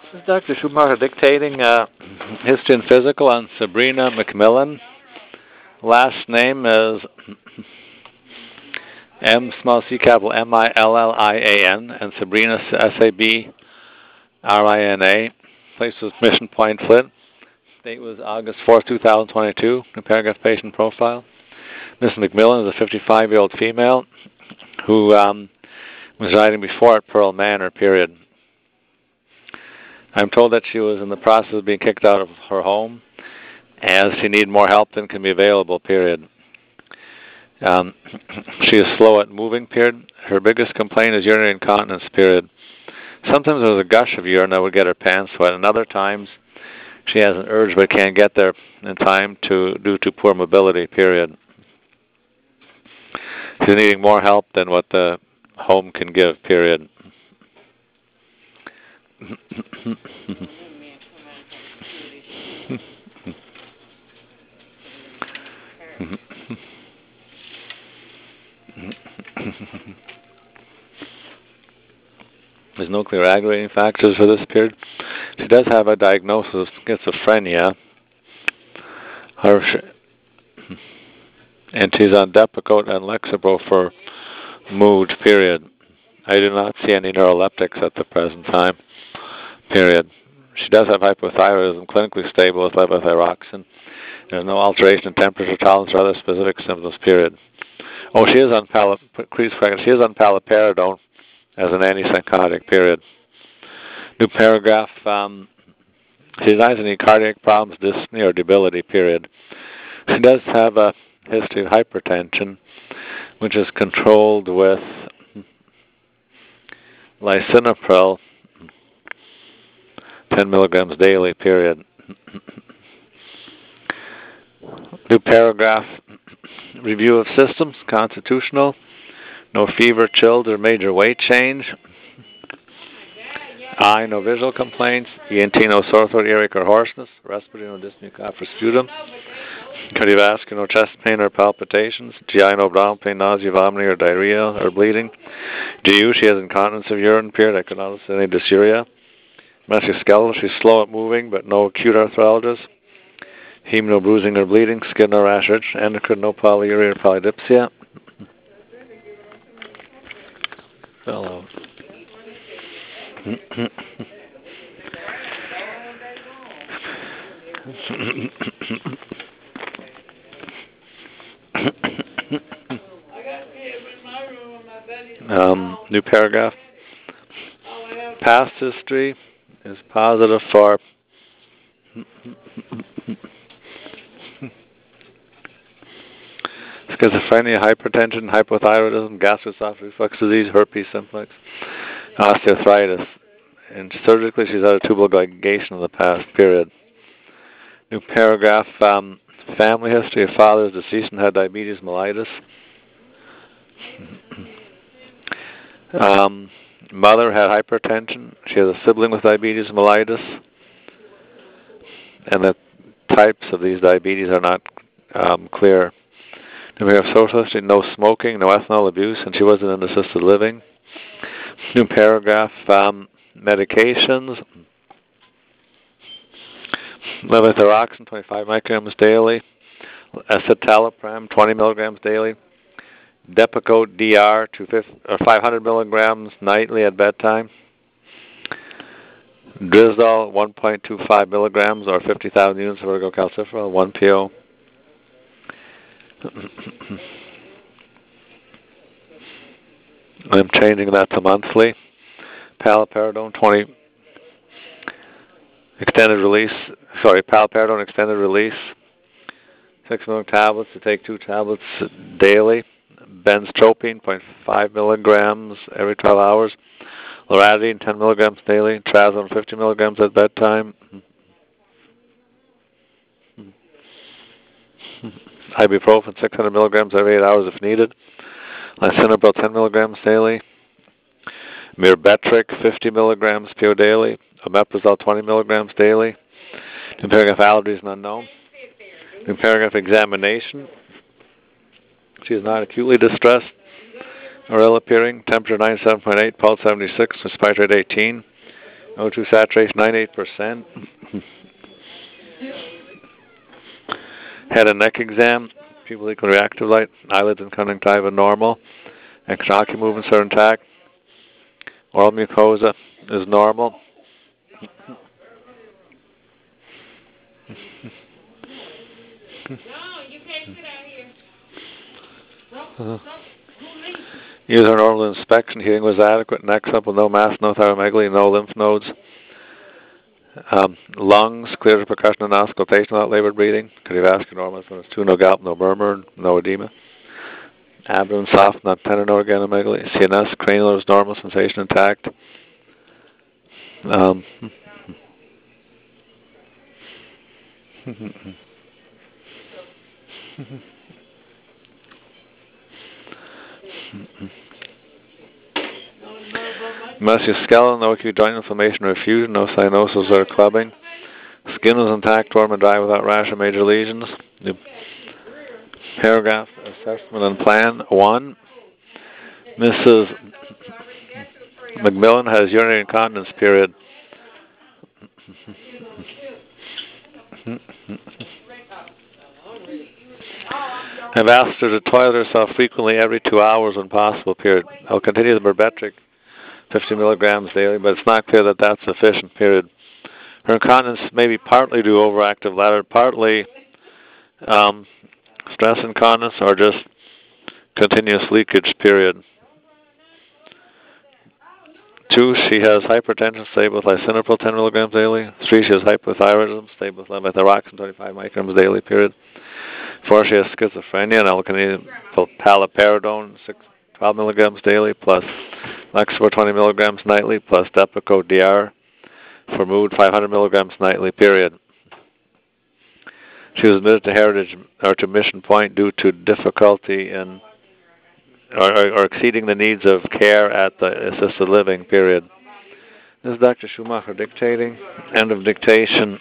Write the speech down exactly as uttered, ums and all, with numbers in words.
This is Doctor Schumacher dictating uh, History and Physical on Sabrina McMillan. Last name is M small c capital M I L L I A N and Sabrina S A B R I N A. Place was Mission Point, Flint. Date was August fourth, two thousand twenty-two. The paragraph patient profile. Miss McMillan is a fifty-five-year-old female who um, was residing before at Pearl Manor, period. I'm told that she was in the process of being kicked out of her home as she needed more help than can be available, period. Um, she is slow at moving, period. Her biggest complaint is urinary incontinence, period. Sometimes there was a gush of urine that would get her pants wet, and other times she has an urge but can't get there in time to due to poor mobility, period. She's needing more help than what the home can give, period. There's no clear aggravating factors for this period. She does have a diagnosis of schizophrenia. Her and she's on Depakote and Lexapro for mood, period. I do not see any neuroleptics at the present time, period. She does have hypothyroidism, clinically stable with levothyroxine. There's no alteration in temperature tolerance or other specific symptoms, period. Oh, she is on pal- she is on paliperidone as an antipsychotic, period. New paragraph. Um, she denies any cardiac problems, dyspnea, or debility, period. She does have a history of hypertension, which is controlled with lisinopril, ten milligrams daily, period. New paragraph. Review of systems, constitutional. No fever, chills, or major weight change. Eye, no visual complaints. E N T, no sore throat, earache, or hoarseness. Respiratory, no dyspnea, cough, or sputum. Cardiovascular, no chest pain or palpitations. G I, no abdominal pain, nausea, vomiting, or diarrhea, or bleeding. G U, she has incontinence of urine, period. I could not see any dysuria. Musculoskeletal, she's slow at moving, but no acute arthralgias. Heme, no bruising or bleeding. Skin, no rash, itch. Endocrine, no polyuria or polydipsia. Fellow. um, new paragraph. Past history is positive for schizophrenia, hypertension, hypothyroidism, gastroesophageal reflux disease, herpes simplex, osteoarthritis. And surgically, she's had a tubal ligation in the past, period. New paragraph. Um, family history. Her father is deceased and had diabetes mellitus. Um, mother had hypertension. She has a sibling with diabetes mellitus. And the types of these diabetes are not um, clear. Then we have social history, no smoking, no ethanol abuse, and she wasn't in assisted living. New paragraph, um, medications. Levothyroxine, twenty-five micrograms daily. Escitalopram, twenty milligrams daily. Depakote D R, five hundred milligrams nightly at bedtime. Drisdol, one point two five milligrams or fifty thousand units of ergocalciferol, one P O. I'm changing that to monthly. Paliperidone, twenty extended release. Sorry, paliperidone extended release. Six milligram tablets to take two tablets daily. Benztropine, zero point five milligrams every twelve hours. Loratadine, ten milligrams daily. Trazodone, fifty milligrams at bedtime. Ibuprofen, six hundred milligrams every eight hours if needed. Lisinopril, ten milligrams daily. Mirbetriq, fifty milligrams P O daily. Omeprazole, twenty milligrams daily. New paragraph, allergies and unknown. New paragraph, examination. She is not acutely distressed or ill appearing. Temperature ninety-seven point eight, pulse seventy-six, respiratory rate eighteen. O two saturation ninety-eight percent. Head and neck exam. Pupil equal reactive light. Eyelids and conjunctiva normal. Extraocular movements are intact. Oral mucosa is normal. Uh, User normal inspection. Heating was adequate. Neck supple. No mass, no thyromegaly, no lymph nodes. Um, lungs, clear to percussion and auscultation without labored breathing. Cardiovascular normal, so it's two, no gout, no murmur, no edema. Abdomen soft, not tender, no organomegaly. C N S, cranial is normal, sensation intact. Um, musculoskeletal, no acute joint inflammation or effusion, no cyanosis or clubbing. Skin was intact, warm and dry without rash or major lesions. The paragraph, assessment and plan. One, Missus McMillan has urinary incontinence, period. I've asked her to toilet herself frequently every two hours when possible, period. I'll continue the Berbetric fifty milligrams daily, but it's not clear that that's sufficient, period. Her incontinence may be partly due to overactive bladder, partly um, stress incontinence, or just continuous leakage, period. Two, she has hypertension, stable with lisinopril ten milligrams daily. Three, she has hypothyroidism, stable with levothyroxine twenty-five micrograms daily, period. Four, she has schizophrenia and alkanine paliperidone twelve milligrams daily, plus Lexapro twenty milligrams nightly, plus Depakote D R for mood five hundred milligrams nightly, period. She was admitted to Heritage or to Mission Point due to difficulty in or, or, or exceeding the needs of care at the assisted living, period. This is Doctor Schumacher dictating. End of dictation.